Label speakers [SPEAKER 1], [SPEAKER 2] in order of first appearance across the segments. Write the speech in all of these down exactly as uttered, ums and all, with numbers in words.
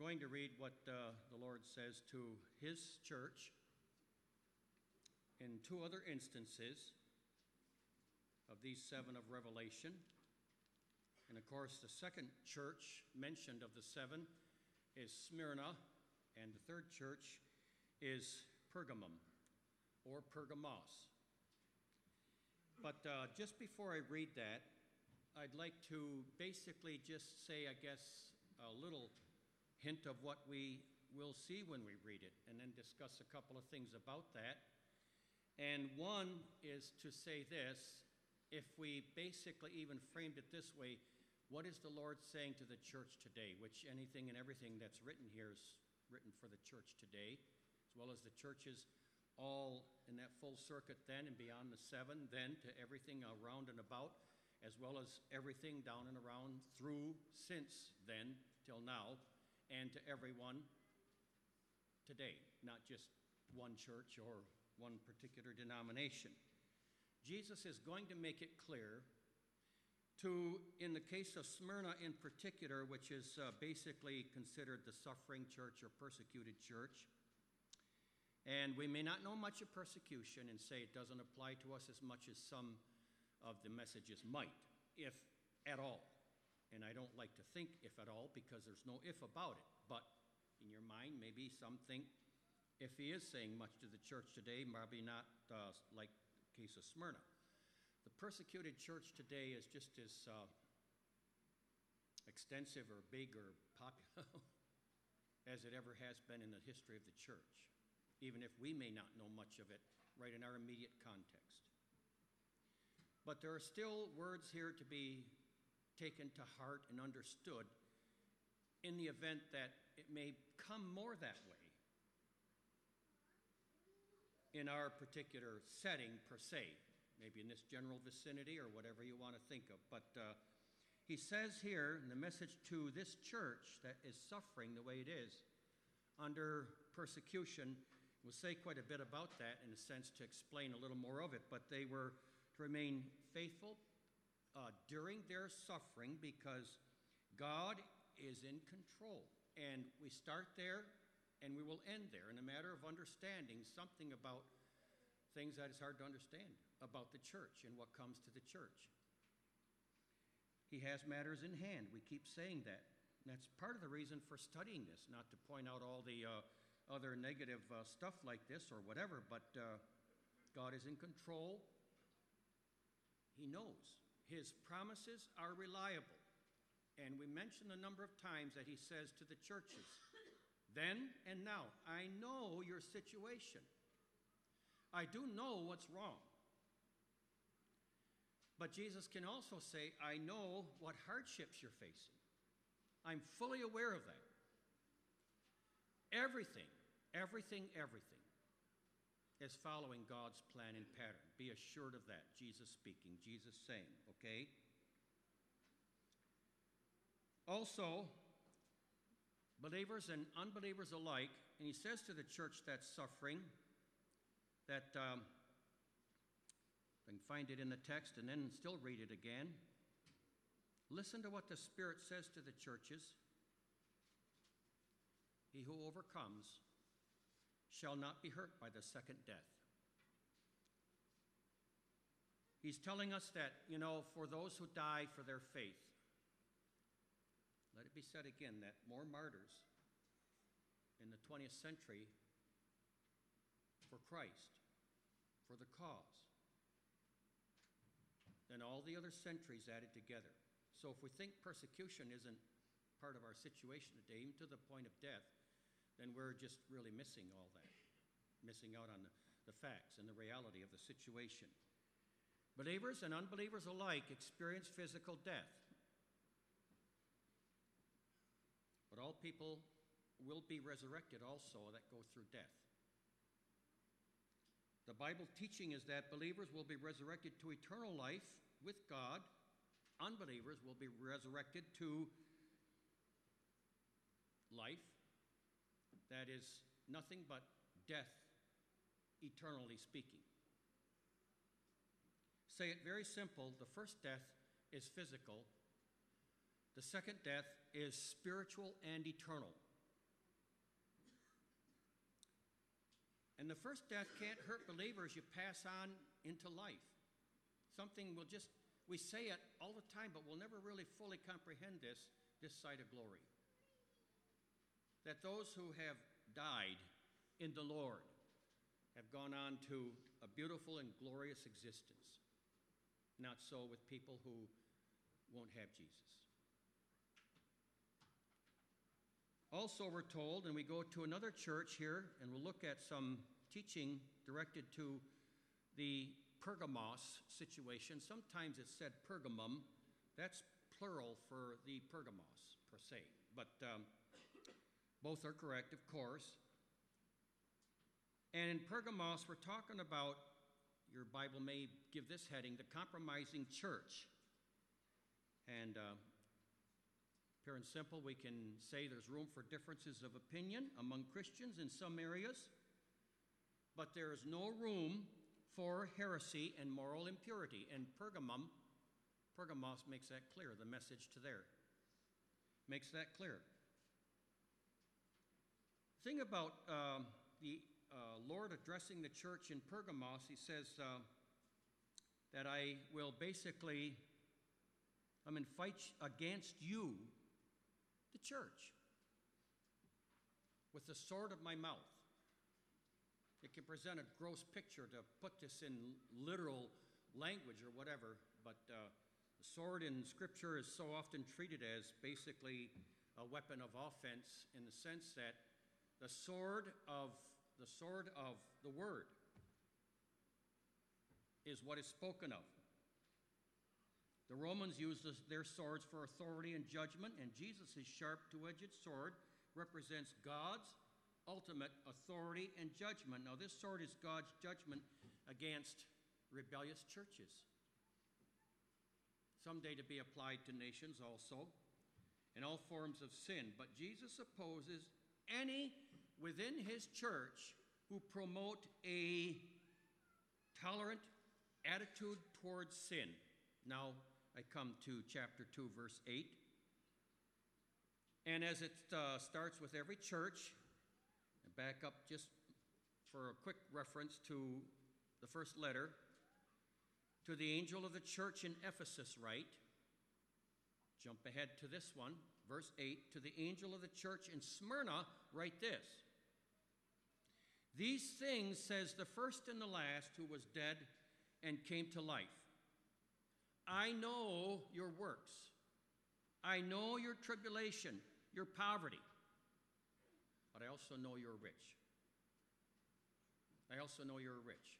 [SPEAKER 1] going to read what uh, the Lord says to his church in two other instances of these seven of Revelation. And of course, the second church mentioned of the seven is Smyrna, and the third church is Pergamum, or Pergamos. But uh, just before I read that, I'd like to basically just say, I guess, a little hint of what we will see when we read it, and then discuss a couple of things about that. And one is to say this: if we basically even framed it this way, what is the Lord saying to the church today? Which anything and everything that's written here is written for the church today, as well as the churches all in that full circuit then and beyond the seven, then to everything around and about, as well as everything down and around through since then till now, and to everyone today, not just one church or one particular denomination. Jesus is going to make it clear to, in the case of Smyrna in particular, which is uh, basically considered the suffering church or persecuted church. And we may not know much of persecution and say it doesn't apply to us as much as some of the messages might, if at all. And I don't like to think if at all, because there's no if about it. But in your mind, maybe some think if he is saying much to the church today, probably not uh, like the case of Smyrna. The persecuted church today is just as uh, extensive or big or popular as it ever has been in the history of the church, even if we may not know much of it right in our immediate context. But there are still words here to be taken to heart and understood in the event that it may come more that way in our particular setting per se, maybe in this general vicinity or whatever you want to think of. But uh, he says here in the message to this church that is suffering the way it is under persecution, we'll say quite a bit about that in a sense to explain a little more of it, but they were to remain faithful uh, during their suffering because God is in control. And we start there and we will end there in a matter of understanding something about things that is hard to understand about the church and what comes to the church. He has matters in hand. We keep saying that. And that's part of the reason for studying this, not to point out all the uh, other negative uh, stuff like this or whatever, but uh, God is in control. He knows. His promises are reliable. And we mentioned a number of times that he says to the churches, then and now, I know your situation. I do know what's wrong. But Jesus can also say, I know what hardships you're facing. I'm fully aware of that. Everything, everything, everything is following God's plan and pattern. Be assured of that. Jesus speaking, Jesus saying, okay? Also, believers and unbelievers alike, and he says to the church that's suffering, that um, I can find it in the text and then still read it again. Listen to what the Spirit says to the churches. He who overcomes shall not be hurt by the second death. He's telling us that, you know, for those who die for their faith, let it be said again that more martyrs in the twentieth century for Christ, for the cause, than all the other centuries added together. So if we think persecution isn't part of our situation today, even to the point of death, then we're just really missing all that, missing out on the, the facts and the reality of the situation. Believers and unbelievers alike experience physical death. But all people will be resurrected also that go through death. The Bible teaching is that believers will be resurrected to eternal life with God. Unbelievers will be resurrected to life that is nothing but death, eternally speaking. Say it very simple. The first death is physical. The second death is spiritual and eternal. And the first death can't hurt believers. You pass on into life. Something will just, we say it all the time, but we'll never really fully comprehend this, this side of glory. That those who have died in the Lord have gone on to a beautiful and glorious existence. Not so with people who won't have Jesus. Also, we're told, and we go to another church here, and we'll look at some teaching directed to the Pergamos situation. Sometimes it's said Pergamum. That's plural for the Pergamos, per se. But um, both are correct, of course. And in Pergamos, we're talking about, your Bible may give this heading, the compromising church. And uh, pure and simple, we can say there's room for differences of opinion among Christians in some areas, but there is no room for heresy and moral impurity. And Pergamum, Pergamos makes that clear, the message to there. Makes that clear. The thing about um, the uh, Lord addressing the church in Pergamos, he says uh, that I will basically, I'm in fight against you, the church, with the sword of my mouth. It can present a gross picture to put this in literal language or whatever, but uh, the sword in Scripture is so often treated as basically a weapon of offense in the sense that the sword of the sword of the Word is what is spoken of. The Romans used their swords for authority and judgment, and Jesus' sharp two-edged sword represents God's ultimate authority and judgment. Now, this sword is God's judgment against rebellious churches, someday to be applied to nations also, and all forms of sin. But Jesus opposes any within his church who promote a tolerant attitude towards sin. Now, I come to chapter two, verse eight. And as it uh, starts with every church, and back up just for a quick reference to the first letter, to the angel of the church in Ephesus write, jump ahead to this one, verse eight, to the angel of the church in Smyrna write this. These things says the first and the last who was dead and came to life. I know your works. I know your tribulation, your poverty, but I also know you're rich. I also know you're rich.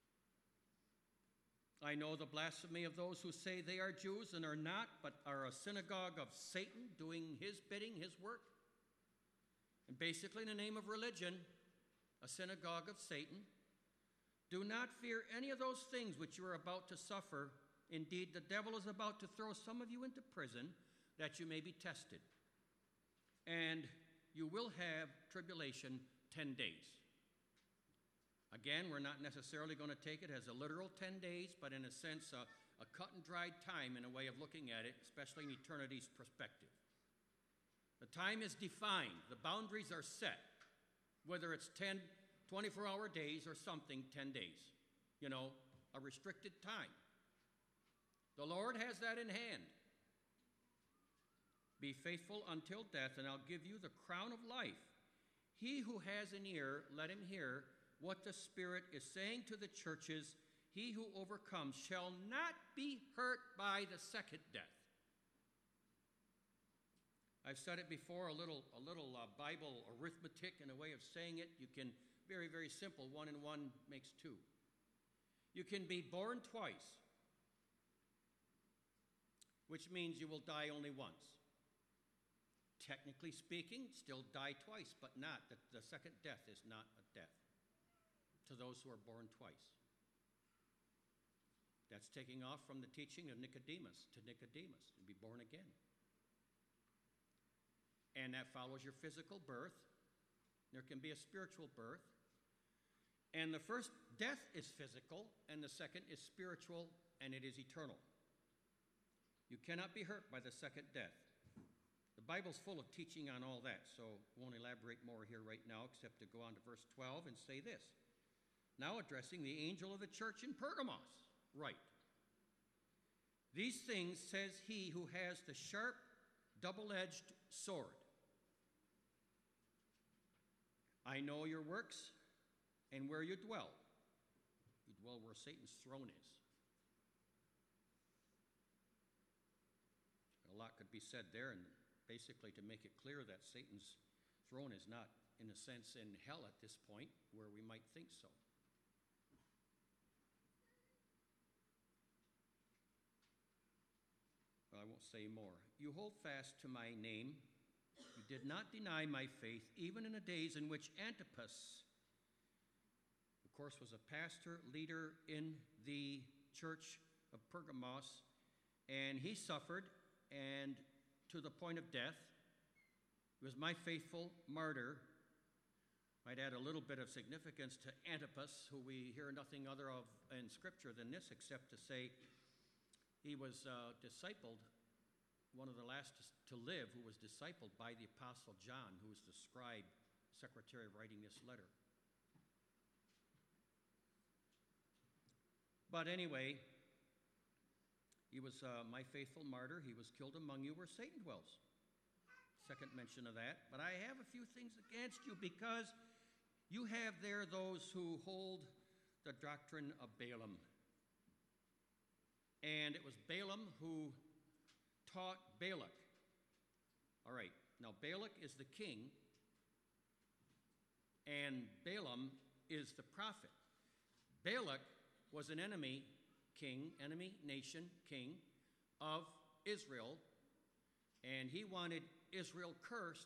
[SPEAKER 1] I know the blasphemy of those who say they are Jews and are not, but are a synagogue of Satan, doing his bidding, his work. And basically, in the name of religion, a synagogue of Satan. Do not fear any of those things which you are about to suffer. Indeed, the devil is about to throw some of you into prison that you may be tested. And you will have tribulation ten days. Again, we're not necessarily going to take it as a literal ten days, but in a sense, a, a cut and dried time in a way of looking at it, especially in eternity's perspective. The time is defined. The boundaries are set, whether it's ten, twenty-four hour days or something, ten days. You know, a restricted time. The Lord has that in hand. Be faithful until death, and I'll give you the crown of life. He who has an ear, let him hear what the Spirit is saying to the churches. He who overcomes shall not be hurt by the second death. I've said it before, a little, a little uh, Bible arithmetic in a way of saying it. You can, very, very simple, one and one makes two. You can be born twice, which means you will die only once. Technically speaking, still die twice, but not. The, the second death is not a death to those who are born twice. That's taking off from the teaching of Nicodemus to Nicodemus, to be born again. And that follows your physical birth. There can be a spiritual birth. And the first death is physical, and the second is spiritual, and it is eternal. You cannot be hurt by the second death. The Bible's full of teaching on all that, so I won't elaborate more here right now except to go on to verse twelve and say this. now addressing the angel of the church in Pergamos. Right. These things says he who has the sharp, double-edged sword. I know your works and where you dwell. You dwell where Satan's throne is. A lot could be said there, and basically to make it clear that Satan's throne is not, in a sense, in hell at this point, where we might think so. Well, I won't say more. You hold fast to my name. You did not deny my faith, even in the days in which Antipas, of course, was a pastor, leader in the church of Pergamos, and he suffered, and to the point of death. He was my faithful martyr. Might add a little bit of significance to Antipas, who we hear nothing other of in Scripture than this, except to say he was uh, discipled, one of the last to live, who was discipled by the Apostle John, who was the scribe, secretary writing this letter. But anyway, he was uh, my faithful martyr. He was killed among you where Satan dwells. Second mention of that. But I have a few things against you, because you have there those who hold the doctrine of Balaam. And it was Balaam who taught Balak. All right, now Balak is the king, and Balaam is the prophet. Balak was an enemy king, enemy nation king of Israel, and he wanted Israel cursed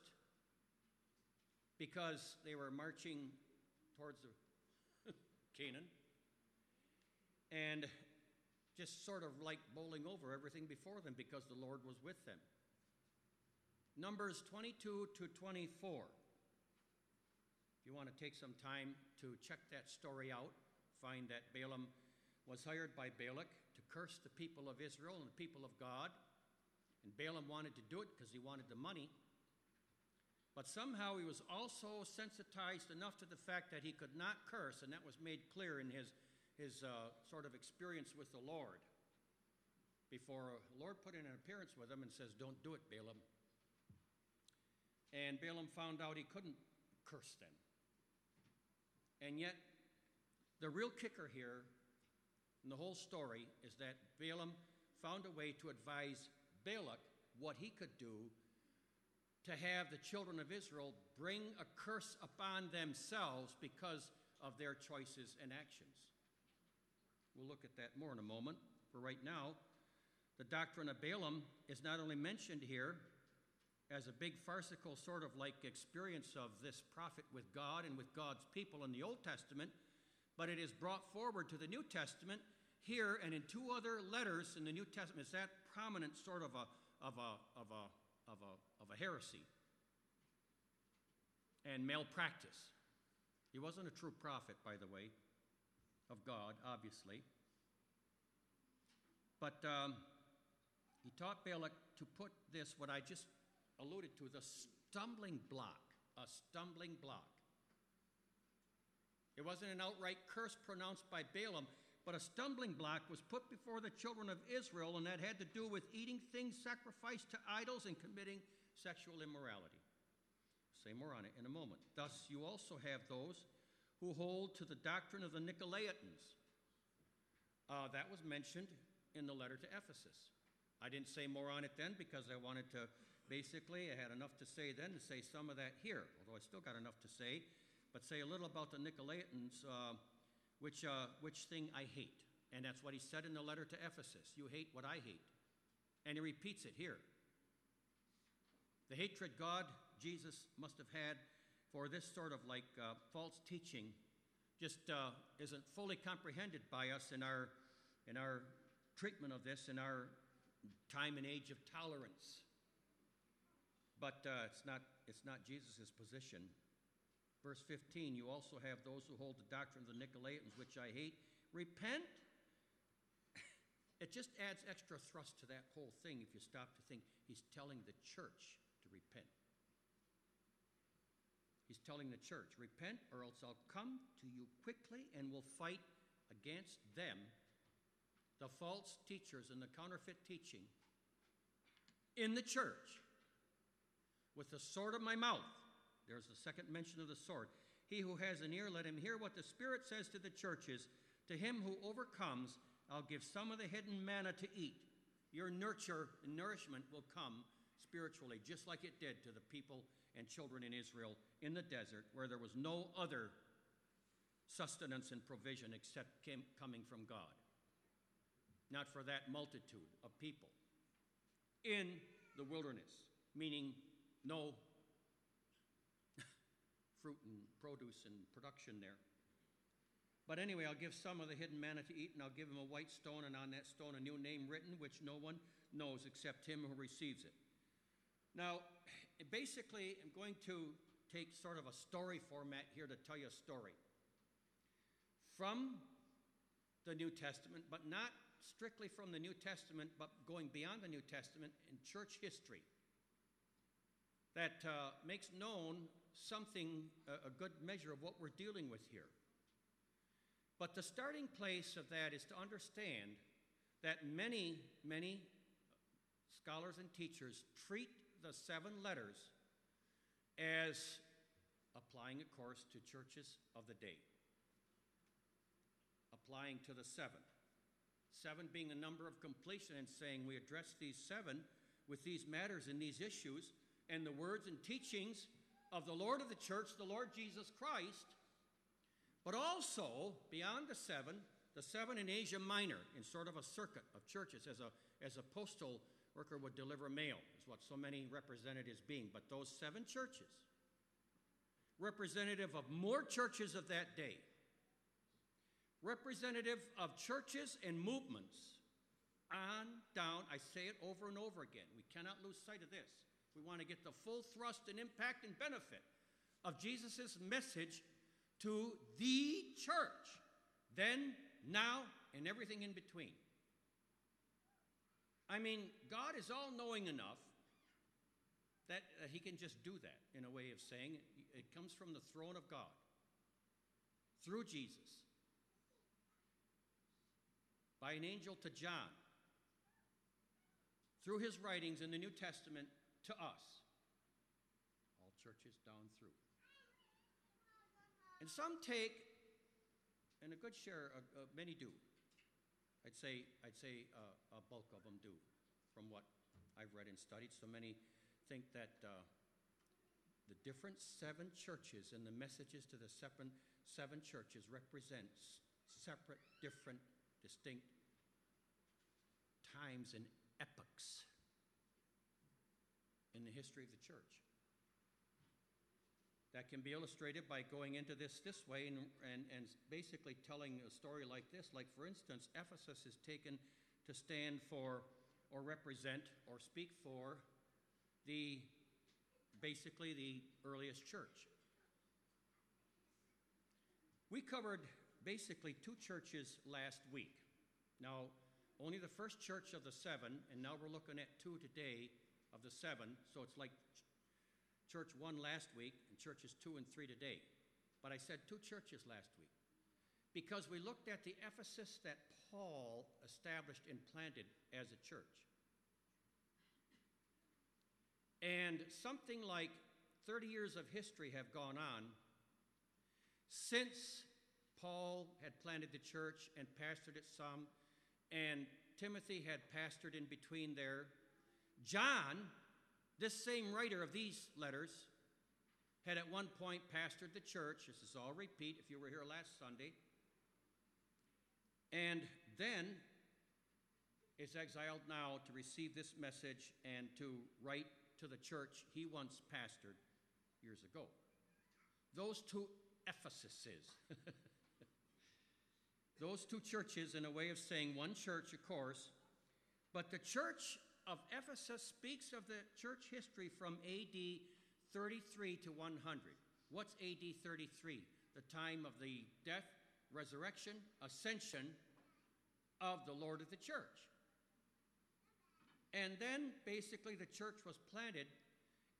[SPEAKER 1] because they were marching towards the Canaan and just sort of like bowling over everything before them because the Lord was with them. Numbers twenty-two to twenty-four. If you want to take some time to check that story out, find that Balaam was hired by Balak to curse the people of Israel and the people of God. And Balaam wanted to do it because he wanted the money. But somehow he was also sensitized enough to the fact that he could not curse, and that was made clear in his, his uh, sort of experience with the Lord. Before the Lord put in an appearance with him and says, "Don't do it, Balaam." And Balaam found out he couldn't curse them. And yet, the real kicker here in the whole story is that Balaam found a way to advise Balak what he could do to have the children of Israel bring a curse upon themselves because of their choices and actions. We'll look at that more in a moment. For right now, the doctrine of Balaam is not only mentioned here as a big farcical sort of like experience of this prophet with God and with God's people in the Old Testament, but it is brought forward to the New Testament here and in two other letters in the New Testament. It's that prominent sort of a of a of a of a of a heresy and malpractice. He wasn't a true prophet, by the way, of God, obviously. But um, he taught Balak to put this, what I just alluded to, the stumbling block, a stumbling block. It wasn't an outright curse pronounced by Balaam, but a stumbling block was put before the children of Israel, and that had to do with eating things sacrificed to idols and committing sexual immorality. Say more on it in a moment. Thus, you also have those who hold to the doctrine of the Nicolaitans. Uh, that was mentioned in the letter to Ephesus. I didn't say more on it then because I wanted to, basically, I had enough to say then to say some of that here, although I still got enough to say, but say a little about the Nicolaitans, uh, which, uh, which thing I hate. And that's what he said in the letter to Ephesus. You hate what I hate. And he repeats it here. The hatred God, Jesus, must have had for this sort of like uh, false teaching just uh, isn't fully comprehended by us in our, in our treatment of this, in our time and age of tolerance. But uh, it's not, it's not Jesus' position. Verse fifteen, you also have those who hold the doctrine of the Nicolaitans, which I hate. Repent. It just adds extra thrust to that whole thing if you stop to think he's telling the church to repent. He's telling the church, repent or else I'll come to you quickly and will fight against them, the false teachers and the counterfeit teaching in the church with the sword of my mouth. There's the second mention of the sword. He who has an ear, let him hear what the Spirit says to the churches. To him who overcomes, I'll give some of the hidden manna to eat. Your nurture and nourishment will come spiritually, just like it did to the people and children in Israel in the desert, where there was no other sustenance and provision except came, coming from God. Not for that multitude of people in the wilderness, meaning no fruit and produce and production there. But anyway, I'll give some of the hidden manna to eat, and I'll give him a white stone, and on that stone a new name written, which no one knows except him who receives it. Now, basically, I'm going to take sort of a story format here to tell you a story from the New Testament, but not strictly from the New Testament, but going beyond the New Testament in church history that uh, makes known something, a, a good measure of what we're dealing with here. But the starting place of that is to understand that many, many scholars and teachers treat the seven letters as applying, of course, to churches of the day. Applying to the seven. Seven being a number of completion, and saying we address these seven with these matters and these issues and the words and teachings of the Lord of the church, the Lord Jesus Christ, but also, beyond the seven, the seven in Asia Minor, in sort of a circuit of churches, as a, as a postal worker would deliver mail, is what so many representatives being. But those seven churches, representative of more churches of that day, representative of churches and movements, on down, I say it over and over again. We cannot lose sight of this. We want to get the full thrust and impact and benefit of Jesus' message to the church, then, now, and everything in between. I mean, God is all-knowing enough that, that he can just do that, in a way of saying. It, it comes from the throne of God, through Jesus, by an angel to John, through his writings in the New Testament to us, all churches down through. And some take, and a good share, uh, uh, many do. I'd say, I'd say uh, a bulk of them do, from what I've read and studied. So many think that uh, the different seven churches and the messages to the seven, seven churches represents separate, different, distinct times and epochs in the history of the church. That can be illustrated by going into this this way and, and, and basically telling a story like this. Like, for instance, Ephesus is taken to stand for or represent or speak for the, basically the earliest church. We covered basically two churches last week. Now, only the first church of the seven, and now we're looking at two today of the seven, so it's like church one last week and churches two and three today. But I said two churches last week because we looked at the Ephesus that Paul established and planted as a church. And something like thirty years of history have gone on since Paul had planted the church and pastored it some, and Timothy had pastored in between there. John, this same writer of these letters, had at one point pastored the church. This is all repeat if you were here last Sunday. And then is exiled now to receive this message and to write to the church he once pastored years ago. Those two Ephesuses, those two churches, in a way of saying one church, of course, but the church of Ephesus speaks of the church history from A D thirty-three to one hundred. What's A D thirty-three? The time of the death, resurrection, ascension of the Lord of the church. And then basically the church was planted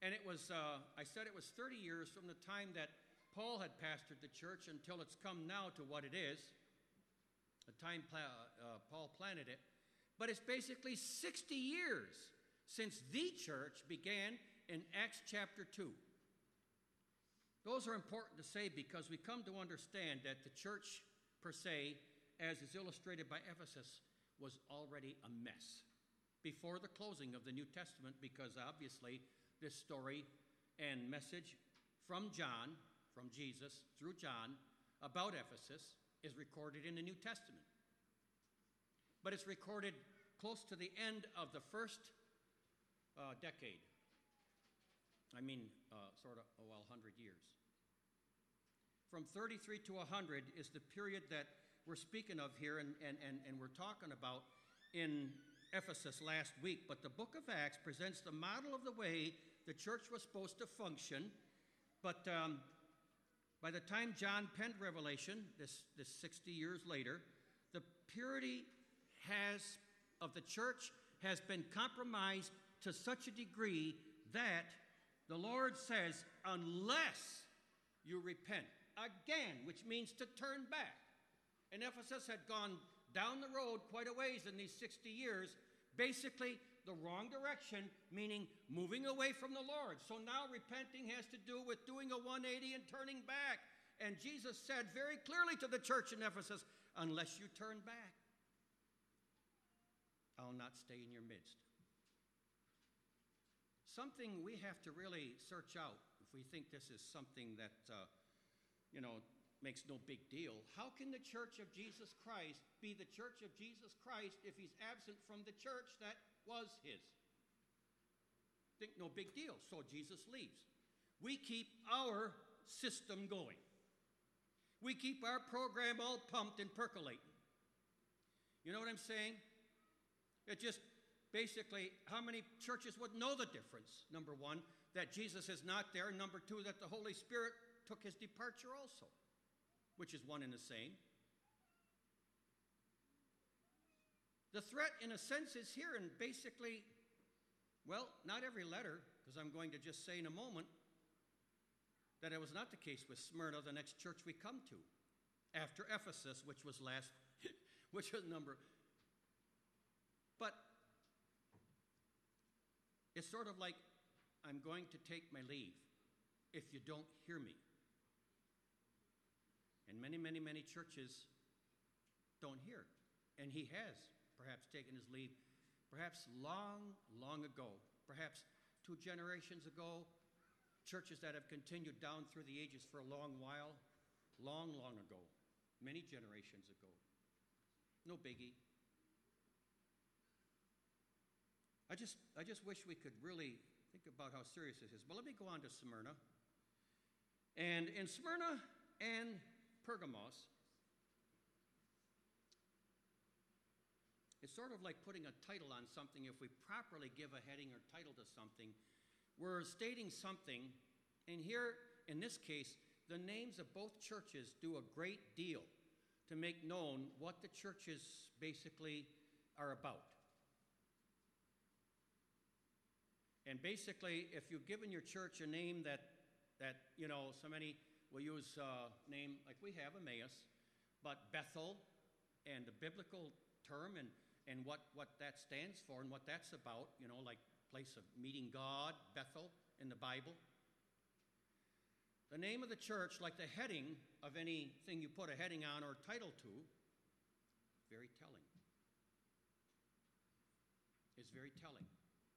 [SPEAKER 1] And it was, uh, I said it was thirty years from the time that Paul had pastored the church until it's come now to what it is, the time pla- uh, Paul planted it. But it's basically sixty years since the church began in Acts chapter two. Those are important to say because we come to understand that the church per se, as is illustrated by Ephesus, was already a mess before the closing of the New Testament, because obviously this story and message from John, from Jesus through John, about Ephesus is recorded in the New Testament. But it's recorded close to the end of the first uh, decade. I mean, uh, sort of, oh, well, one hundred years. From thirty-three to one hundred is the period that we're speaking of here and, and, and, and we're talking about in Ephesus last week. But the book of Acts presents the model of the way the church was supposed to function. But um, by the time John penned Revelation, this, this sixty years later, the purity has of the church has been compromised to such a degree that the Lord says, unless you repent, again, which means to turn back. And Ephesus had gone down the road quite a ways in these sixty years, basically the wrong direction, meaning moving away from the Lord. So now repenting has to do with doing a one eighty and turning back. And Jesus said very clearly to the church in Ephesus, unless you turn back, I'll not stay in your midst. Something we have to really search out if we think this is something that, uh, you know, makes no big deal. How can the church of Jesus Christ be the church of Jesus Christ if he's absent from the church that was his? Think no big deal. So Jesus leaves. We keep our system going. We keep our program all pumped and percolating. You know what I'm saying? It just basically, how many churches would know the difference? Number one, that Jesus is not there. Number two, that the Holy Spirit took his departure also, which is one and the same. The threat, in a sense, is here, and basically, well, not every letter, because I'm going to just say in a moment that it was not the case with Smyrna, the next church we come to, after Ephesus, which was last, which was number. But it's sort of like, I'm going to take my leave if you don't hear me. And many, many, many churches don't hear. And he has perhaps taken his leave, perhaps long, long ago, perhaps two generations ago, churches that have continued down through the ages for a long while, long, long ago, many generations ago. No biggie. I just, I just wish we could really think about how serious this is. But let me go on to Smyrna. And in Smyrna and Pergamos, it's sort of like putting a title on something. If we properly give a heading or title to something, we're stating something. And here, in this case, the names of both churches do a great deal to make known what the churches basically are about. And basically, if you've given your church a name that, that you know, so many will use a name like we have, Emmaus, but Bethel and the biblical term and, and what, what that stands for and what that's about, you know, like place of meeting God, Bethel in the Bible. The name of the church, like the heading of anything you put a heading on or title to, very telling. It's very telling.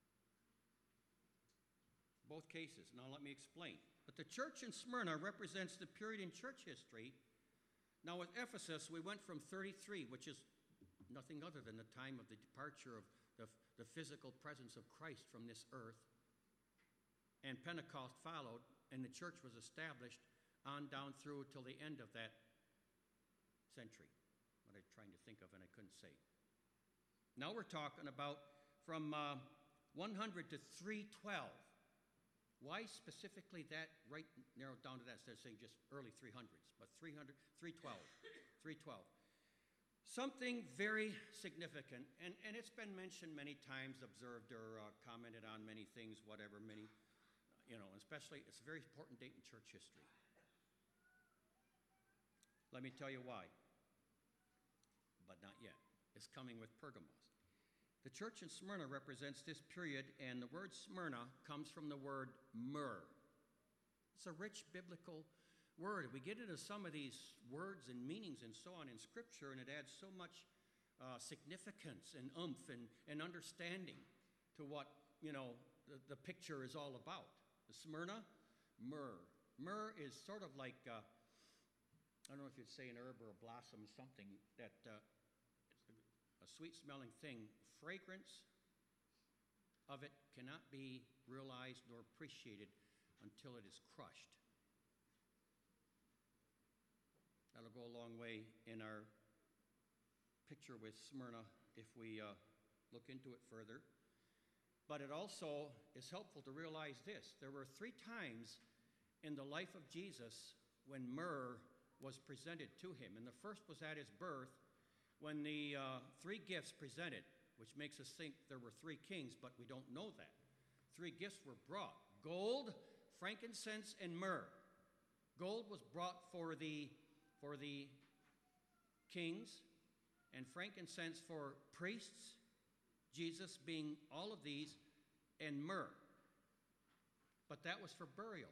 [SPEAKER 1] Both cases. Now let me explain. But the church in Smyrna represents the period in church history. Now with Ephesus, we went from thirty-three, which is nothing other than the time of the departure of the, the physical presence of Christ from this earth. And Pentecost followed, and the church was established on down through till the end of that century. What I'm trying to think of and I couldn't say. Now we're talking about from uh, one hundred to three twelve. Why specifically that, right narrowed down to that, instead of saying just early three hundreds, but three hundred, three twelve, three twelve. Something very significant, and, and it's been mentioned many times, observed or uh, commented on many things, whatever, many, you know, especially, it's a very important date in church history. Let me tell you why. But not yet. It's coming with Pergamos. The church in Smyrna represents this period, and the word Smyrna comes from the word myrrh. It's a rich biblical word. We get into some of these words and meanings and so on in Scripture, and it adds so much uh, significance and oomph and, and understanding to what, you know, the, the picture is all about. The Smyrna, myrrh. Myrrh is sort of like, uh, I don't know if you'd say an herb or a blossom, something that, uh, a sweet-smelling thing. Fragrance of it cannot be realized nor appreciated until it is crushed. That'll go a long way in our picture with Smyrna if we uh, look into it further. But it also is helpful to realize this. There were three times in the life of Jesus when myrrh was presented to him. And the first was at his birth, when the uh, three gifts presented, which makes us think there were three kings, but we don't know that. Three gifts were brought: gold, frankincense, and myrrh. Gold was brought for the, for the kings, and frankincense for priests, Jesus being all of these, and myrrh. But that was for burial.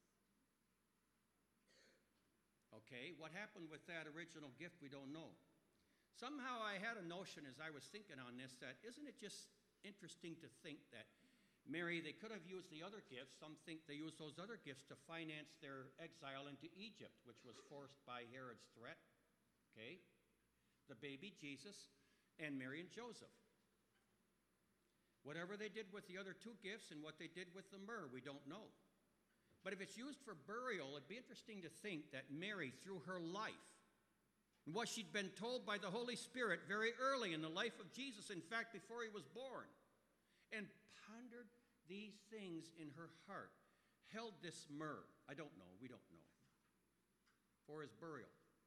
[SPEAKER 1] Okay, what happened with that original gift, we don't know. Somehow I had a notion as I was thinking on this that isn't it just interesting to think that Mary, they could have used the other gifts. Some think they used those other gifts to finance their exile into Egypt, which was forced by Herod's threat. Okay? The baby Jesus and Mary and Joseph. Whatever they did with the other two gifts and what they did with the myrrh, we don't know. But if it's used for burial, it'd be interesting to think that Mary, through her life, and what she'd been told by the Holy Spirit very early in the life of Jesus, in fact, before he was born, and pondered these things in her heart, held this myrrh, I don't know, we don't know, for his burial.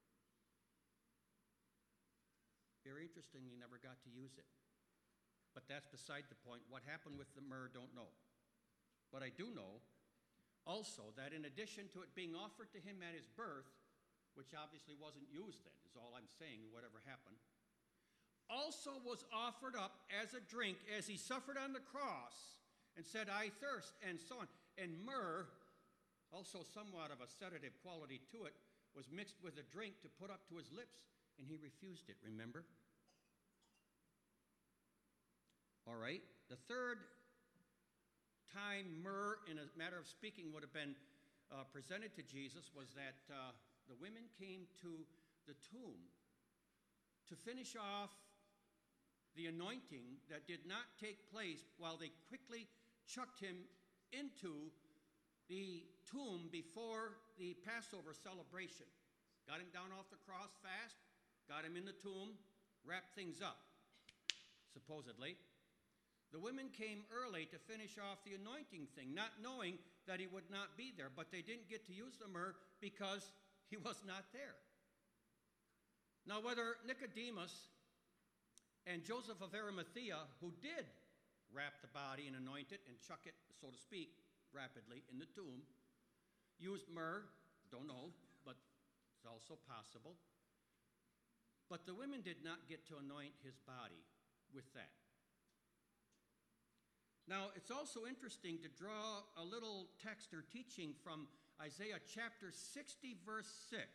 [SPEAKER 1] Very interesting, he never got to use it. But that's beside the point. What happened with the myrrh, don't know. But I do know also that in addition to it being offered to him at his birth, which obviously wasn't used then, is all I'm saying, whatever happened, also was offered up as a drink as he suffered on the cross and said, I thirst, and so on. And myrrh, also somewhat of a sedative quality to it, was mixed with a drink to put up to his lips, and he refused it, remember? All right, the third time myrrh, in a matter of speaking, would have been uh, presented to Jesus was that uh, the women came to the tomb to finish off the anointing that did not take place while they quickly chucked him into the tomb before the Passover celebration. Got him down off the cross fast, got him in the tomb, wrapped things up, supposedly. The women came early to finish off the anointing thing, not knowing that he would not be there, but they didn't get to use the myrrh because he was not there. Now, whether Nicodemus and Joseph of Arimathea, who did wrap the body and anoint it and chuck it, so to speak, rapidly in the tomb, used myrrh, don't know, but it's also possible. But the women did not get to anoint his body with that. Now, it's also interesting to draw a little text or teaching from Isaiah chapter sixty, verse six,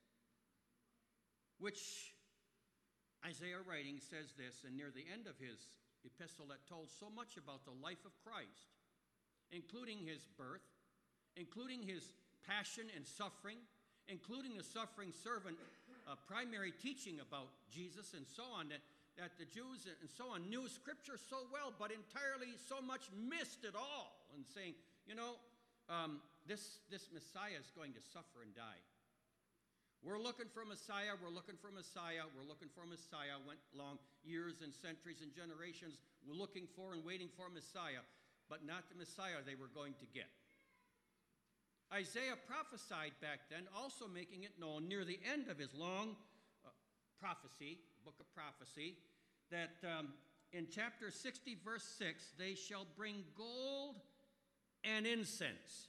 [SPEAKER 1] which Isaiah writing says this, and near the end of his epistle that told so much about the life of Christ, including his birth, including his passion and suffering, including the suffering servant, uh, primary teaching about Jesus and so on, that that the Jews and so on knew Scripture so well, but entirely so much missed it all, and saying, you know, um, this, this Messiah is going to suffer and die. We're looking for Messiah, we're looking for Messiah, we're looking for Messiah. Went long years and centuries and generations looking for and waiting for Messiah, but not the Messiah they were going to get. Isaiah prophesied back then, also making it known near the end of his long uh, prophecy, book of prophecy, that um, in chapter sixty, verse six, they shall bring gold and incense.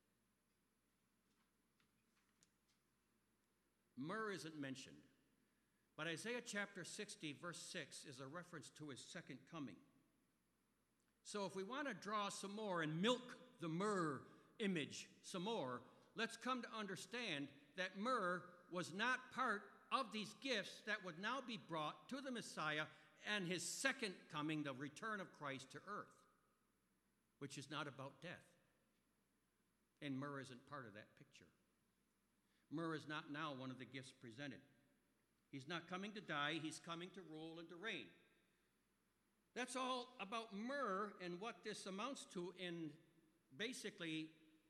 [SPEAKER 1] Myrrh isn't mentioned, but Isaiah chapter sixty, verse six, is a reference to his second coming. So if we want to draw some more and milk the myrrh image some more, let's come to understand that myrrh was not part of these gifts that would now be brought to the Messiah and his second coming, the return of Christ to earth, which is not about death. And myrrh isn't part of that picture. Myrrh is not now one of the gifts presented. He's not coming to die, he's coming to rule and to reign. That's all about myrrh and what this amounts to in basically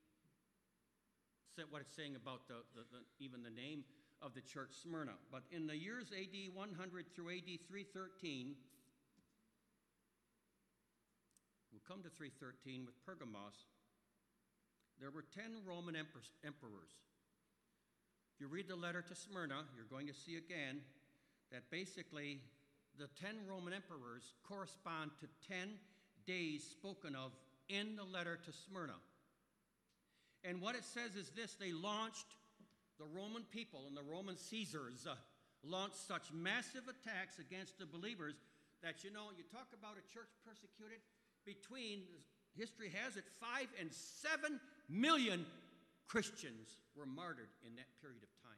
[SPEAKER 1] what it's saying about the, the, the, even the name of the church Smyrna. But in the years A D one hundred through A D three thirteen, we'll come to three thirteen with Pergamos, there were ten Roman emperors. If you read the letter to Smyrna, you're going to see again that basically the ten Roman emperors correspond to ten days spoken of in the letter to Smyrna. And what it says is this: they launched, the Roman people and the Roman Caesars uh, launched such massive attacks against the believers that, you know, you talk about a church persecuted, between, history has it, five and seven million Christians were martyred in that period of time.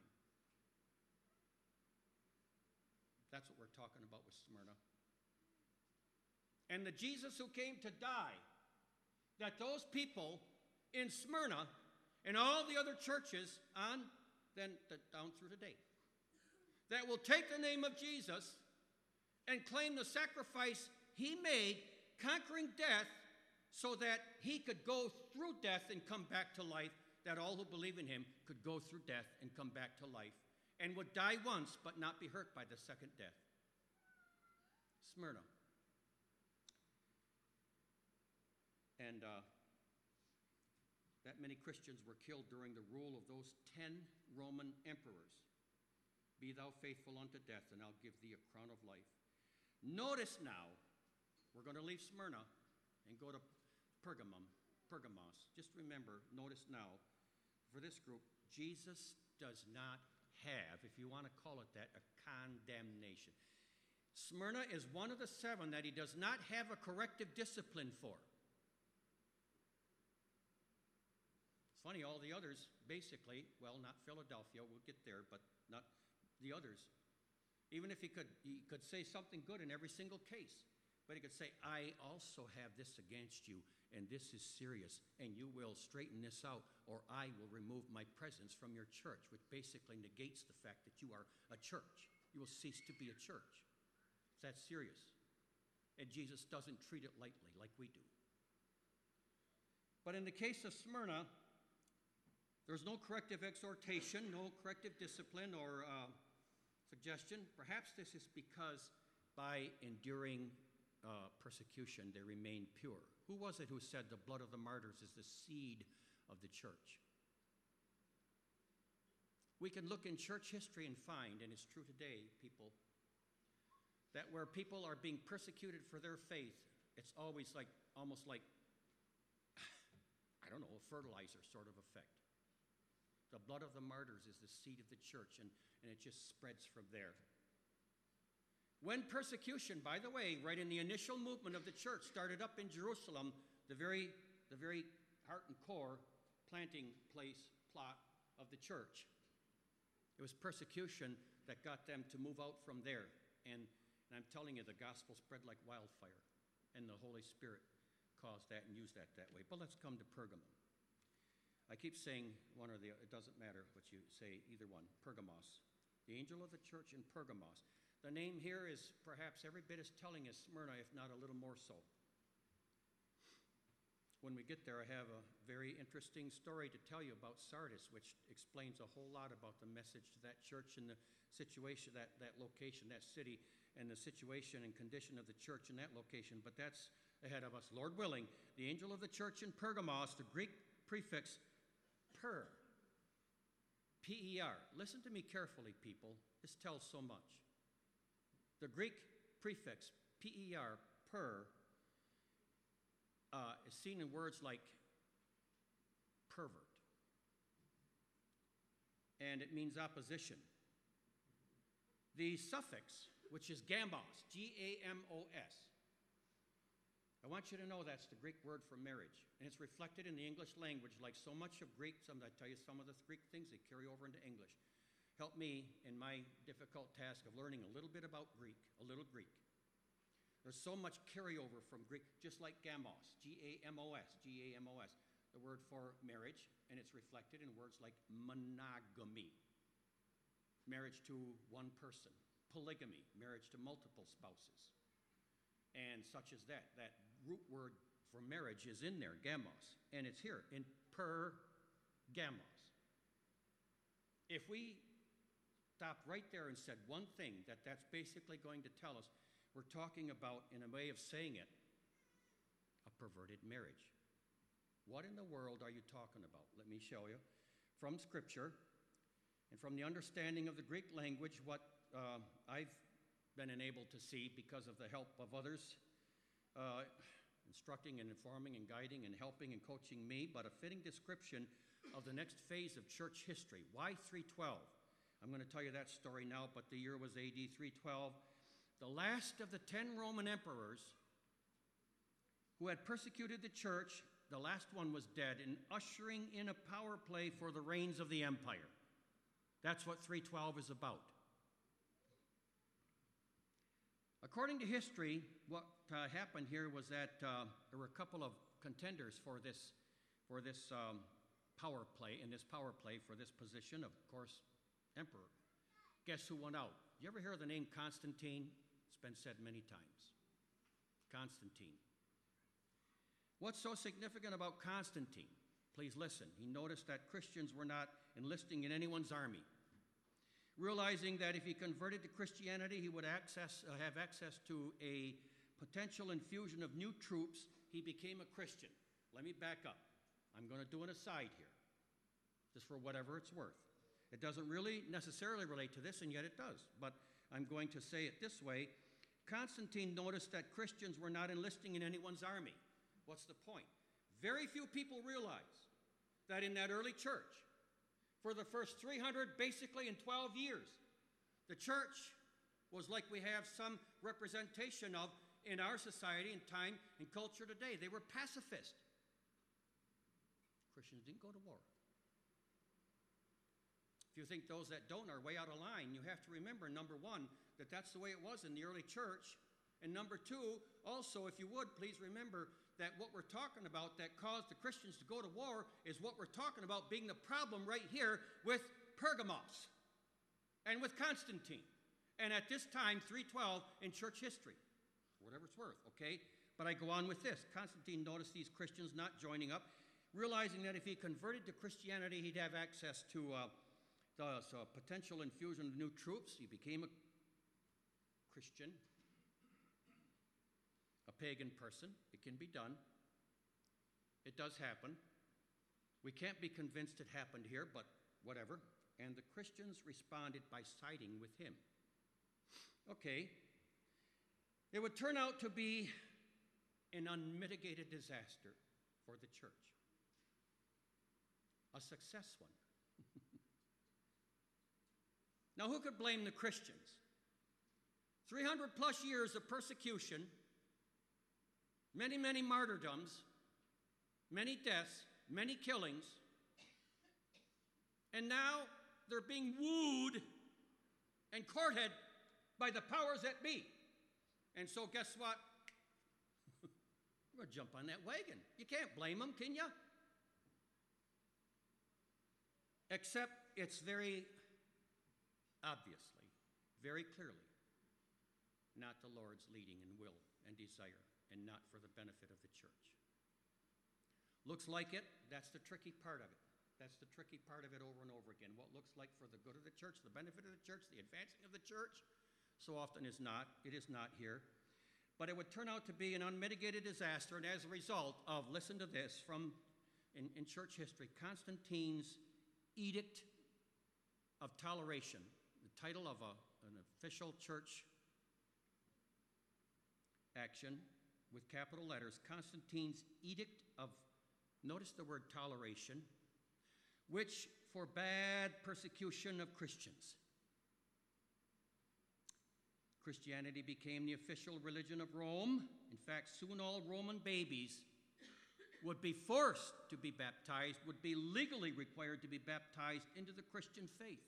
[SPEAKER 1] That's what we're talking about with Smyrna. And the Jesus who came to die, that those people in Smyrna and all the other churches on, then down through today, that will take the name of Jesus and claim the sacrifice he made, conquering death, so that he could go through death and come back to life, that all who believe in him could go through death and come back to life, and would die once but not be hurt by the second death. Smyrna. And uh, that many Christians were killed during the rule of those ten Roman emperors. Be thou faithful unto death, and I'll give thee a crown of life. Notice now, we're going to leave Smyrna and go to Pergamum, Pergamos. Just remember, notice now, for this group, Jesus does not have, if you want to call it that, a condemnation. Smyrna is one of the seven that he does not have a corrective discipline for. It's funny, all the others, basically, well, not Philadelphia, we'll get there, but not the others. Even if he could, he could say something good in every single case. But he could say, I also have this against you, and this is serious, and you will straighten this out, or I will remove my presence from your church, which basically negates the fact that you are a church. You will cease to be a church. That's serious. And Jesus doesn't treat it lightly like we do. But in the case of Smyrna, there's no corrective exhortation, no corrective discipline or uh, suggestion. Perhaps this is because by enduring uh, persecution, they remain pure. Who was it who said the blood of the martyrs is the seed of the church? We can look in church history and find, and it's true today, people, that where people are being persecuted for their faith, it's always like, almost like, I don't know, a fertilizer sort of effect. The blood of the martyrs is the seed of the church, and, and it just spreads from there. When persecution, by the way, right in the initial movement of the church, started up in Jerusalem, the very, the very heart and core planting place, plot of the church. It was persecution that got them to move out from there. And, and I'm telling you, the gospel spread like wildfire, and the Holy Spirit caused that and used that that way. But let's come to Pergamum. I keep saying one or the other. It doesn't matter what you say, either one. Pergamos. The angel of the church in Pergamos. The name here is perhaps every bit as telling as Smyrna, if not a little more so. When we get there, I have a very interesting story to tell you about Sardis, which explains a whole lot about the message to that church and the situation, that, that location, that city, and the situation and condition of the church in that location. But that's ahead of us. Lord willing, the angel of the church in Pergamos, the Greek prefix per, P E R. Listen to me carefully, people. This tells so much. The Greek prefix, P E R, per, uh, is seen in words like pervert. And it means opposition. The suffix, which is gamos, G A M O S, I want you to know that's the Greek word for marriage. And it's reflected in the English language like so much of Greek. Some, I tell you some of the Greek things, they carry over into English. Help me in my difficult task of learning a little bit about Greek, a little Greek. There's so much carryover from Greek, just like gamos, G A M O S, G A M O S, the word for marriage, and it's reflected in words like monogamy, marriage to one person, polygamy, marriage to multiple spouses, and such as that. That root word for marriage is in there, gamos, and it's here in pergamos. If we stopped right there and said one thing that that's basically going to tell us, we're talking about, in a way of saying it, a perverted marriage. What in the world are you talking about? Let me show you. From Scripture and from the understanding of the Greek language, what uh, I've been enabled to see because of the help of others, uh, instructing and informing and guiding and helping and coaching me, but a fitting description of the next phase of church history. Why three twelve? I'm going to tell you that story now, but the year was A D three twelve. The last of the ten Roman emperors who had persecuted the church, the last one was dead, and ushering in a power play for the reigns of the empire. That's what three twelve is about. According to history, what uh, happened here was that uh, there were a couple of contenders for this, for this um, power play, in this power play for this position, of course, emperor. Guess who won out? You ever hear of the name Constantine? It's been said many times. Constantine. What's so significant about Constantine? Please listen. He noticed that Christians were not enlisting in anyone's army. Realizing that if he converted to Christianity, he would access, uh, have access to a potential infusion of new troops, he became a Christian. Let me back up. I'm going to do an aside here, just for whatever it's worth. It doesn't really necessarily relate to this, and yet it does. But I'm going to say it this way. Constantine noticed that Christians were not enlisting in anyone's army. What's the point? Very few people realize that in that early church, for the first three hundred, basically in twelve years, the church was like we have some representation of in our society and time and culture today. They were pacifist. Christians didn't go to war. If you think those that don't are way out of line, you have to remember, number one, that that's the way it was in the early church. And number two, also, if you would, please remember that what we're talking about that caused the Christians to go to war is what we're talking about being the problem right here with Pergamos and with Constantine. And at this time, three twelve in church history, whatever it's worth, okay? But I go on with this. Constantine noticed these Christians not joining up, realizing that if he converted to Christianity, he'd have access to uh, the so potential infusion of new troops. He became a Christian, a pagan person. It can be done. It does happen. We can't be convinced it happened here, but whatever. And the Christians responded by siding with him. Okay. It would turn out to be an unmitigated disaster for the church. A success one. Now, who could blame the Christians? three hundred plus years of persecution, many, many martyrdoms, many deaths, many killings, and now they're being wooed and courted by the powers that be. And so guess what? We're going to jump on that wagon. You can't blame them, can you? Except it's very obviously, very clearly, not the Lord's leading and will and desire, and not for the benefit of the church. Looks like it, that's the tricky part of it. That's the tricky part of it over and over again. What looks like for the good of the church, the benefit of the church, the advancing of the church, so often is not. It is not here. But it would turn out to be an unmitigated disaster, and as a result of, listen to this, from in, in church history, Constantine's Edict of Toleration, the title of a, an official church action with capital letters, Constantine's Edict of, notice the word toleration, which forbade persecution of Christians. Christianity became the official religion of Rome. In fact, soon all Roman babies would be forced to be baptized, would be legally required to be baptized into the Christian faith.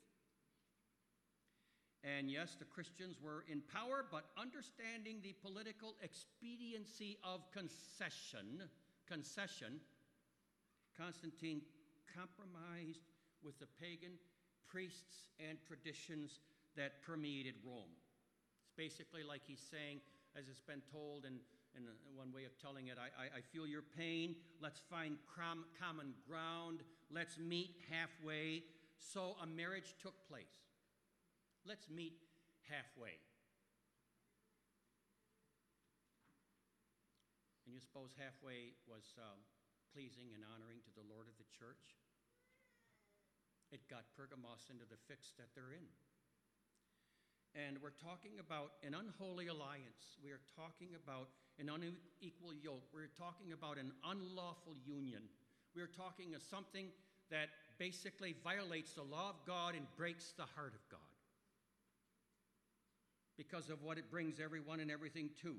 [SPEAKER 1] And yes, the Christians were in power, but understanding the political expediency of concession, concession, Constantine compromised with the pagan priests and traditions that permeated Rome. It's basically like he's saying, as it's been told in, in one way of telling it, I, I, I feel your pain, let's find com- common ground, let's meet halfway. So a marriage took place. Let's meet halfway. And you suppose halfway was uh, pleasing and honoring to the Lord of the church? It got Pergamos into the fix that they're in. And we're talking about an unholy alliance. We are talking about an unequal yoke. We're talking about an unlawful union. We're talking of something that basically violates the law of God and breaks the heart of God, because of what it brings everyone and everything to.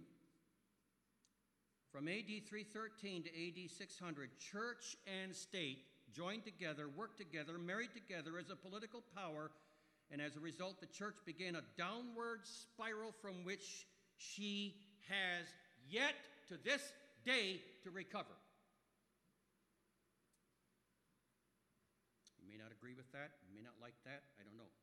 [SPEAKER 1] From A D three thirteen to A D six hundred, church and state joined together, worked together, married together as a political power, and as a result, the church began a downward spiral from which she has yet to this day to recover. You may not agree with that, you may not like that, I don't know.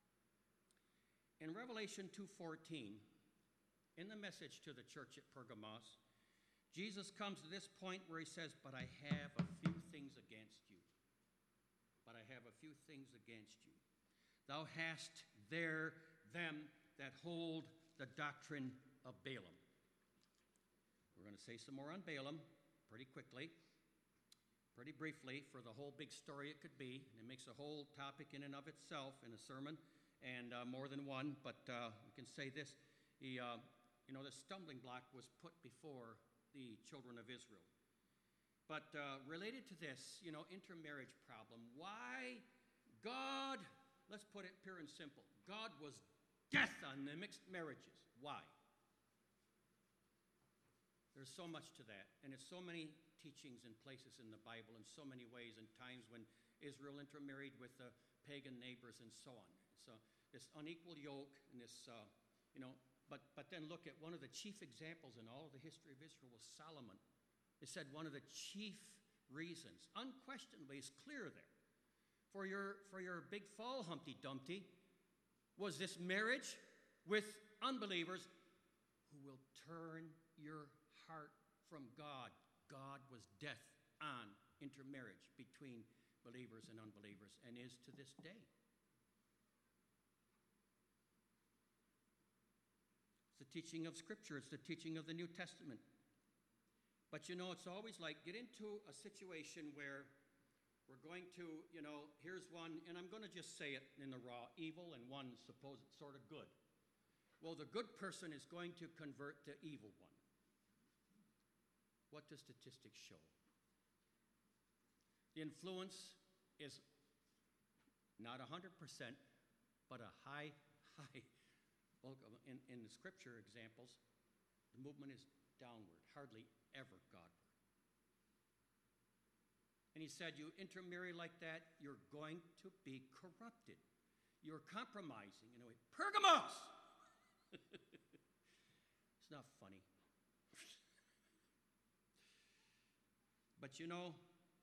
[SPEAKER 1] In Revelation two fourteen, in the message to the church at Pergamos, Jesus comes to this point where he says, but I have a few things against you. But I have a few things against you. Thou hast there them that hold the doctrine of Balaam. We're going to say some more on Balaam pretty quickly, pretty briefly, for the whole big story it could be. And it makes a whole topic in and of itself in a sermon, and uh, more than one. But uh, we can say this. He, uh, you know, the stumbling block was put before the children of Israel. But uh, related to this, you know, intermarriage problem, why God, let's put it pure and simple, God was death on the mixed marriages. Why? There's so much to that, and it's so many teachings and places in the Bible in so many ways, and times when Israel intermarried with the pagan neighbors and so on. So this unequal yoke and this, uh, you know, but, but then look at one of the chief examples in all of the history of Israel was Solomon. It said one of the chief reasons, unquestionably, is clear there, for your, for your big fall, Humpty Dumpty, was this marriage with unbelievers who will turn your heart from God. God was death on intermarriage between believers and unbelievers, and is to this day. It's the teaching of Scripture. It's the teaching of the New Testament. But you know, it's always like get into a situation where we're going to, you know, here's one, and I'm going to just say it in the raw, evil, and one supposed sort of good. Well, the good person is going to convert the evil one. What do statistics show? The influence is not one hundred percent, but a high, high, bulk of, in, in the Scripture examples, the movement is downward, hardly ever Godward. And he said, you intermarry like that, you're going to be corrupted. You're compromising in a way. Pergamos! It's not funny. But you know,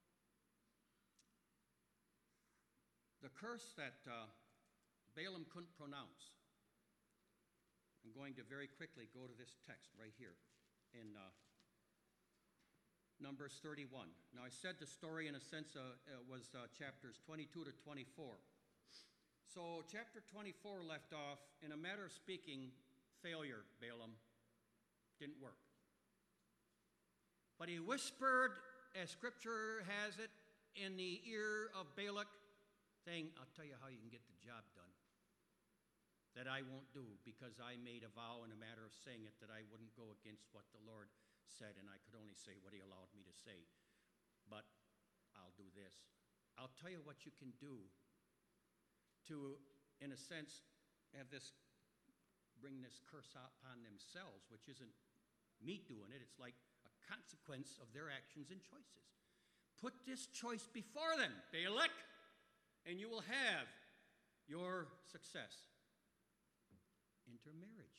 [SPEAKER 1] the curse that uh, Balaam couldn't pronounce, I'm going to very quickly go to this text right here in uh, Numbers thirty-one. Now, I said the story, in a sense, uh, uh, was uh, chapters twenty-two to twenty-four. So, chapter twenty-four left off, in a matter of speaking, failure, Balaam. Didn't work. But he whispered, as Scripture has it, in the ear of Balak, saying, I'll tell you how you can get the job done. That I won't do, because I made a vow in a matter of saying it that I wouldn't go against what the Lord said, and I could only say what he allowed me to say. But I'll do this. I'll tell you what you can do to, in a sense, have this, bring this curse upon themselves, which isn't me doing it. It's like a consequence of their actions and choices. Put this choice before them, Balak, and you will have your success. Intermarriage.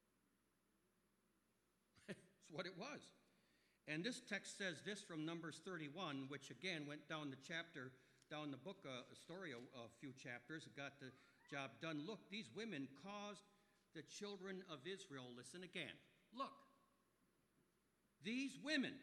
[SPEAKER 1] That's what it was. And this text says this from Numbers thirty-one, which again went down the chapter, down the book, uh, a story, a, a few chapters, got the job done. Look, these women caused the children of Israel, listen again, look, these women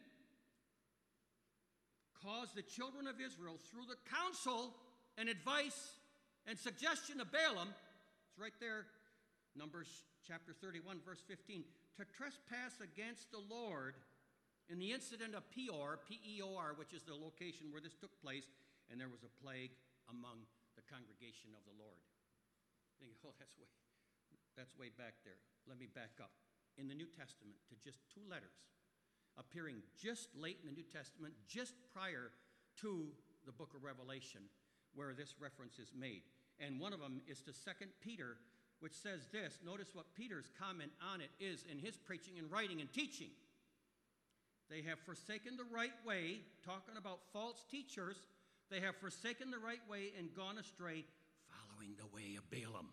[SPEAKER 1] caused the children of Israel through the counsel and advice and suggestion of Balaam, it's right there, Numbers chapter thirty-one, verse fifteen, to trespass against the Lord in the incident of Peor, P E O R, which is the location where this took place, and there was a plague among the congregation of the Lord. You think, oh, that's way, that's way back there. Let me back up. In the New Testament, to just two letters, appearing just late in the New Testament, just prior to the book of Revelation, where this reference is made. And one of them is to Second Peter, which says this. Notice what Peter's comment on it is in his preaching and writing and teaching. They have forsaken the right way, talking about false teachers. They have forsaken the right way and gone astray, following the way of Balaam,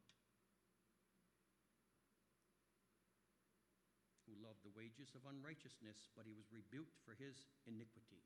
[SPEAKER 1] who loved the wages of unrighteousness, but he was rebuked for his iniquity.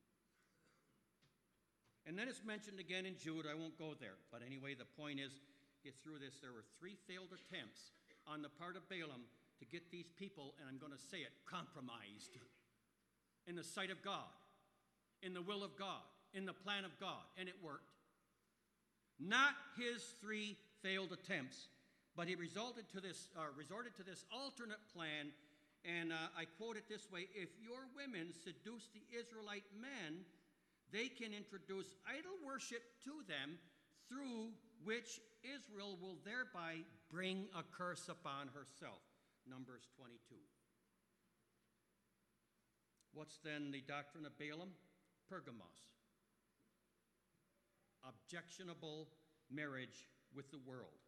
[SPEAKER 1] And then it's mentioned again in Jude. I won't go there. But anyway, the point is, get through this. There were three failed attempts on the part of Balaam to get these people, and I'm going to say it, compromised in the sight of God, in the will of God, in the plan of God, and it worked. Not his three failed attempts, but he resulted to this, uh, resorted to this alternate plan, and uh, I quote it this way: if your women seduce the Israelite men, they can introduce idol worship to them, through which Israel will thereby bring a curse upon herself. Numbers twenty-two. What's then the doctrine of Balaam? Pergamos. Objectionable marriage with the world.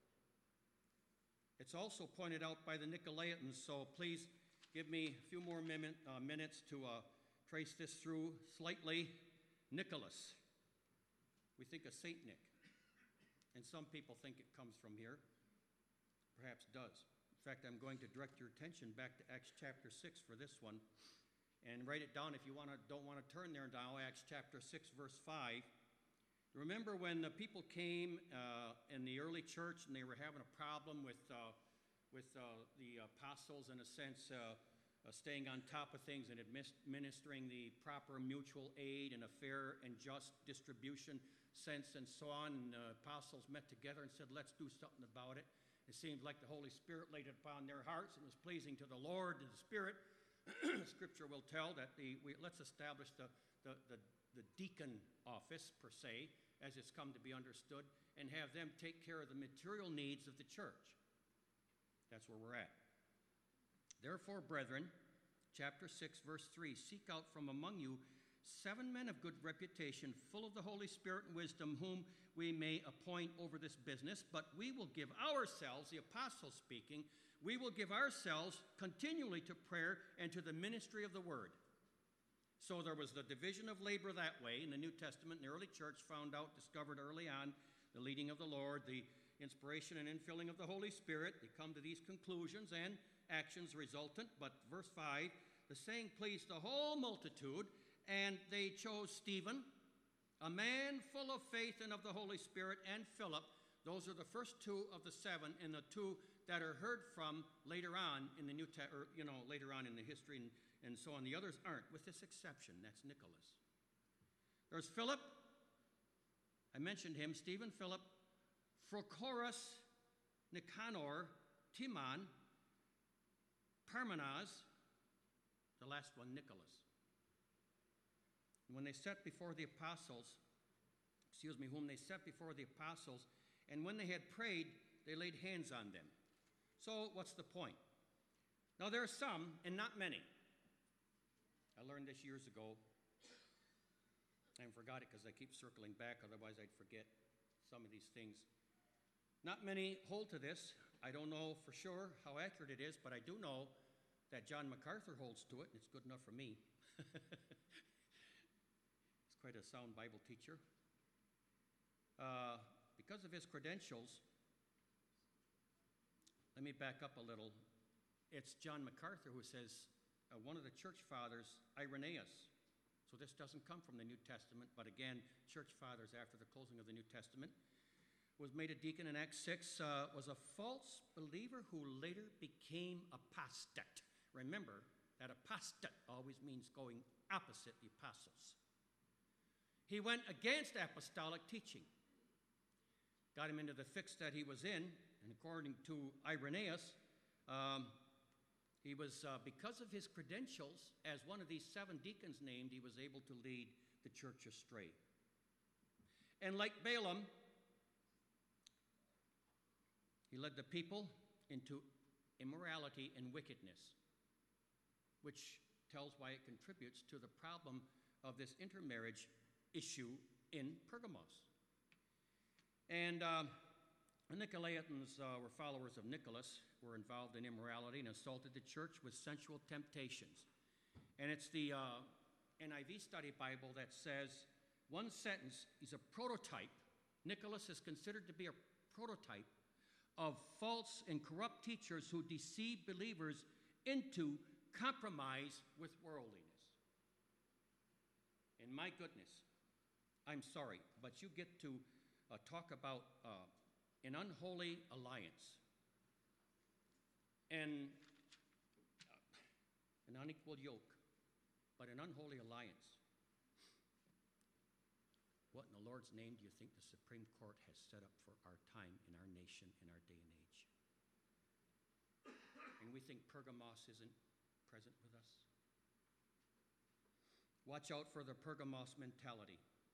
[SPEAKER 1] It's also pointed out by the Nicolaitans, so please give me a few more min- uh, minutes to uh, trace this through slightly. Nicholas. We think of Saint Nick, and some people think it comes from here. Perhaps does. In fact, I'm going to direct your attention back to Acts chapter six for this one. And write it down if you wanna, don't want to turn there now, Acts chapter six, verse five. Remember when the people came uh, in the early church and they were having a problem with, uh, with uh, the apostles, in a sense, uh, uh, staying on top of things and administering the proper mutual aid and a fair and just distribution sense and so on. And the apostles met together and said, let's do something about it. It seemed like the Holy Spirit laid it upon their hearts and was pleasing to the Lord and the Spirit. Scripture will tell that the we, let's establish the, the, the, the deacon office, per se, as it's come to be understood, and have them take care of the material needs of the church. That's where we're at. Therefore, brethren, chapter six, verse three, seek out from among you seven men of good reputation, full of the Holy Spirit and wisdom, whom we may appoint over this business, but we will give ourselves, the apostles speaking, we will give ourselves continually to prayer and to the ministry of the word. So there was the division of labor that way in the New Testament. The early church found out, discovered early on, the leading of the Lord, the inspiration and infilling of the Holy Spirit. They come to these conclusions and actions resultant. But verse five, the saying pleased the whole multitude, and they chose Stephen, a man full of faith and of the Holy Spirit, and Philip. Those are the first two of the seven, and the two that are heard from later on in the New Te- or, you know, later on in the history and, and so on. The others aren't, with this exception. That's Nicholas. There's Philip. I mentioned him. Stephen, Philip, Prochorus, Nicanor, Timon, Parmenas, the last one, Nicholas. And when they set before the apostles, excuse me, whom they set before the apostles, and when they had prayed, they laid hands on them. So what's the point? Now there are some, and not many. I learned this years ago. I forgot it because I keep circling back, otherwise I'd forget some of these things. Not many hold to this. I don't know for sure how accurate it is, but I do know that John MacArthur holds to it, and it's good enough for me. He's quite a sound Bible teacher. Uh, because of his credentials, let me back up a little. It's John MacArthur who says, uh, one of the church fathers, Irenaeus. So this doesn't come from the New Testament, but again, church fathers after the closing of the New Testament, was made a deacon in Acts six, uh, was a false believer who later became apostate. Remember that apostate always means going opposite the apostles. He went against apostolic teaching. Got him into the fix that he was in, and according to Irenaeus, um, he was, uh, because of his credentials, as one of these seven deacons named, he was able to lead the church astray. And like Balaam, he led the people into immorality and wickedness, which tells why it contributes to the problem of this intermarriage issue in Pergamos. And um, the Nicolaitans uh, were followers of Nicholas, were involved in immorality and assaulted the church with sensual temptations. And it's the uh, N I V Study Bible that says, one sentence, he's a prototype. Nicholas is considered to be a prototype of false and corrupt teachers who deceive believers into compromise with worldliness. And my goodness, I'm sorry, but you get to uh, talk about uh, an unholy alliance and uh, an unequal yoke, but an unholy alliance. What in the Lord's name do you think the Supreme Court has set up for our time in our nation in our day and age? And we think Pergamos isn't present with us? Watch out for the Pergamos mentality.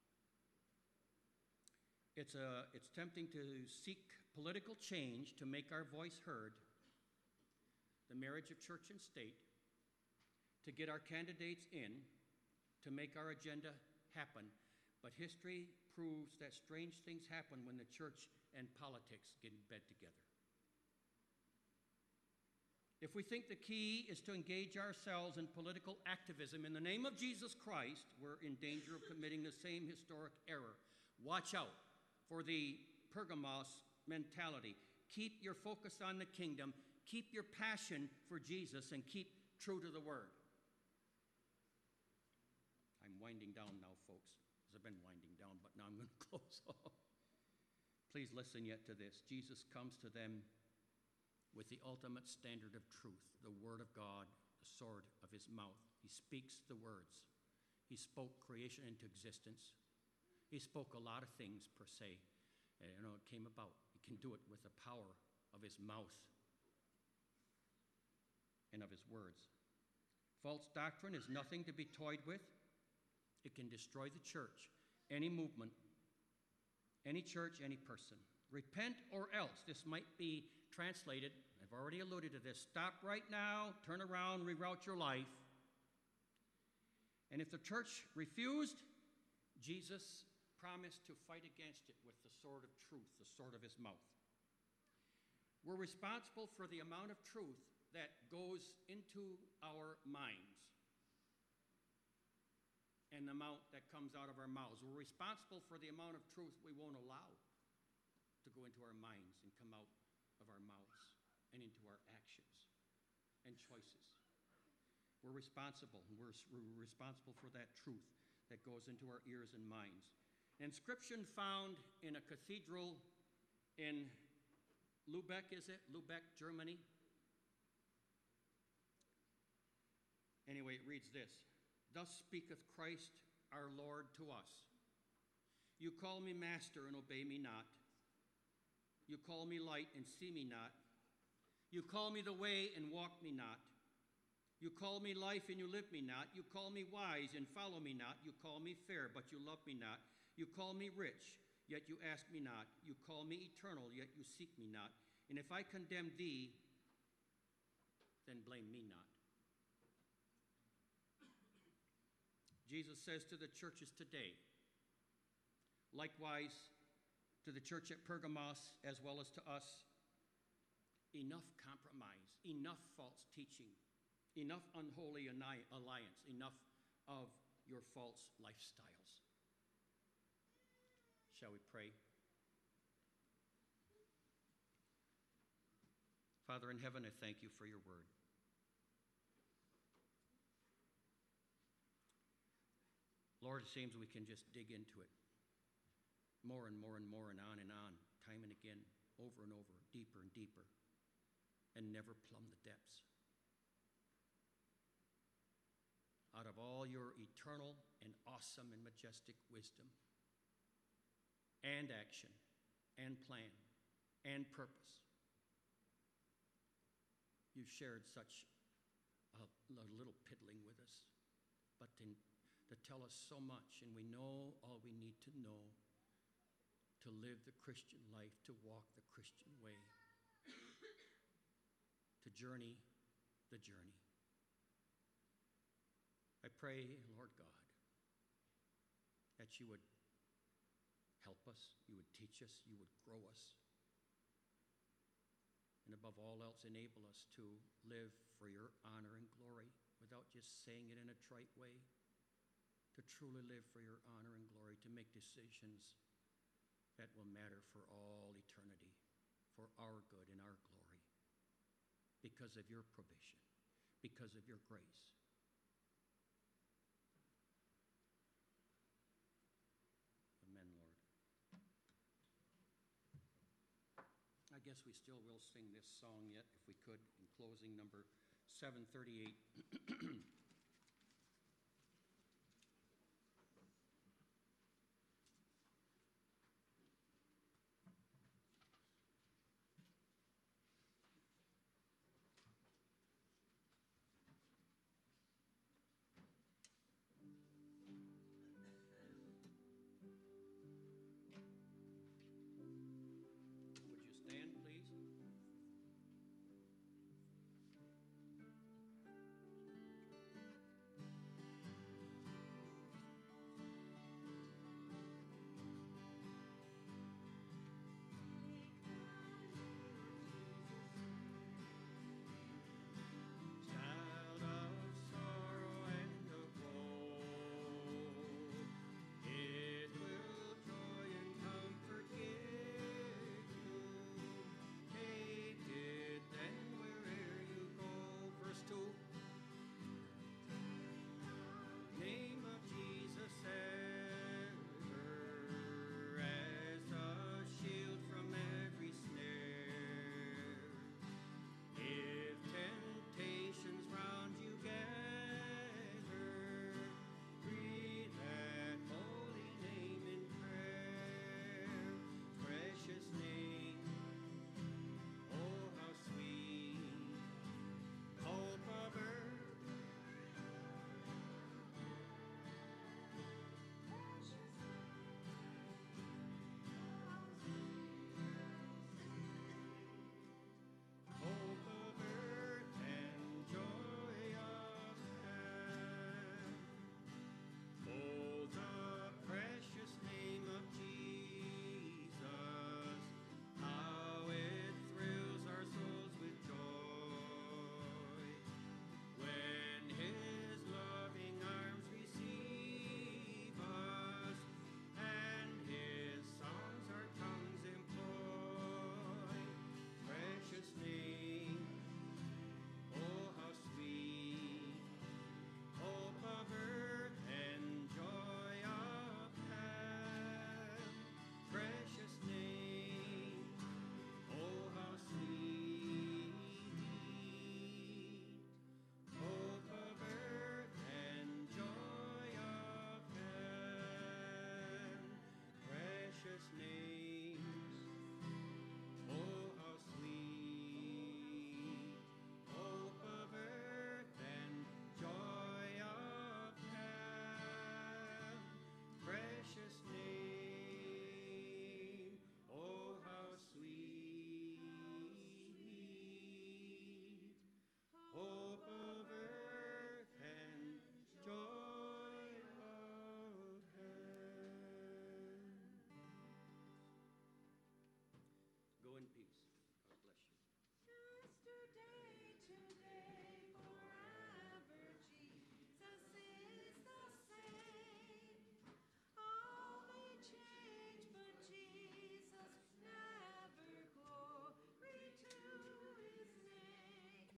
[SPEAKER 1] It's, a, it's tempting to seek political change to make our voice heard, the marriage of church and state, to get our candidates in, to make our agenda happen. But history proves that strange things happen when the church and politics get in bed together. If we think the key is to engage ourselves in political activism in the name of Jesus Christ, we're in danger of committing the same historic error. Watch out for the Pergamos mentality. Keep your focus on the kingdom. Keep your passion for Jesus and keep true to the word. I'm winding down now, folks. I've been winding down, but now I'm going to close off. Please listen yet to this. Jesus comes to them with the ultimate standard of truth, the word of God, the sword of his mouth. He speaks the words. He spoke creation into existence. He spoke a lot of things per se. And, you know, it came about. He can do it with the power of his mouth and of his words. False doctrine is nothing to be toyed with. It can destroy the church, any movement, any church, any person. Repent or else. This might be translated, I've already alluded to this, stop right now, turn around, reroute your life. And if the church refused, Jesus promised to fight against it with the sword of truth, the sword of his mouth. We're responsible for the amount of truth that goes into our minds and the amount that comes out of our mouths. We're responsible for the amount of truth we won't allow to go into our minds and come out of our mouths and into our actions and choices. We're responsible. We're, we're responsible for that truth that goes into our ears and minds. Inscription found in a cathedral in Lübeck, is it? Lübeck, Germany. Anyway, it reads this. Thus speaketh Christ our Lord to us. You call me master and obey me not. You call me light and see me not. You call me the way and walk me not. You call me life and you live me not. You call me wise and follow me not. You call me fair, but you love me not. You call me rich, yet you ask me not. You call me eternal, yet you seek me not. And if I condemn thee, then blame me not. Jesus says to the churches today, Likewise, to the church at Pergamos, as well as to us, enough compromise, enough false teaching, enough unholy alliance, enough of your false lifestyles. Shall we pray? Father in heaven, I thank you for your word. Lord, it seems we can just dig into it more and more and more and on and on, time and again, over and over, deeper and deeper, and never plumb the depths. Out of all your eternal and awesome and majestic wisdom and action and plan and purpose, you've shared such a, a little piddling with us, but to, to tell us so much, and we know all we need to know to live the Christian life, to walk the Christian way, to journey the journey. I pray, Lord God, that you would help us, you would teach us, you would grow us, and above all else, enable us to live for your honor and glory without just saying it in a trite way, to truly live for your honor and glory, to make decisions that will matter for all eternity, for our good and our glory, because of your provision, because of your grace. Amen, Lord. I guess we still will sing this song yet, if we could, in closing, number seven thirty-eight.